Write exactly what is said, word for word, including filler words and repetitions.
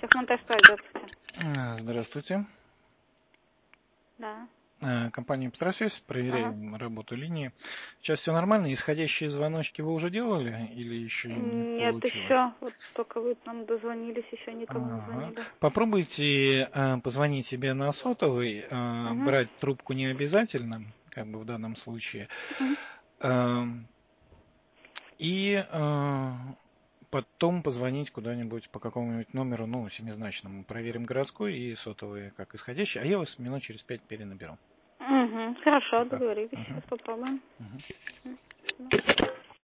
Техмонтаж Прайс, здравствуйте. Здравствуйте. Да. Компания Петросвязь, проверяем ага. работу линии. Сейчас все нормально? Исходящие звоночки вы уже делали или еще не Нет, получилось? еще. Вот только вы нам дозвонились, еще никому ага. не звонили. Попробуйте э, позвонить себе на сотовый. Э, угу. Брать трубку не обязательно, как бы в данном случае. Угу. Э, и э, потом позвонить куда-нибудь по какому-нибудь номеру, ну, семизначному. Проверим городской и сотовый как исходящий. А я вас минут через пять перенаберу. Угу. Хорошо, договорились. Угу. Сейчас попробуем. Угу.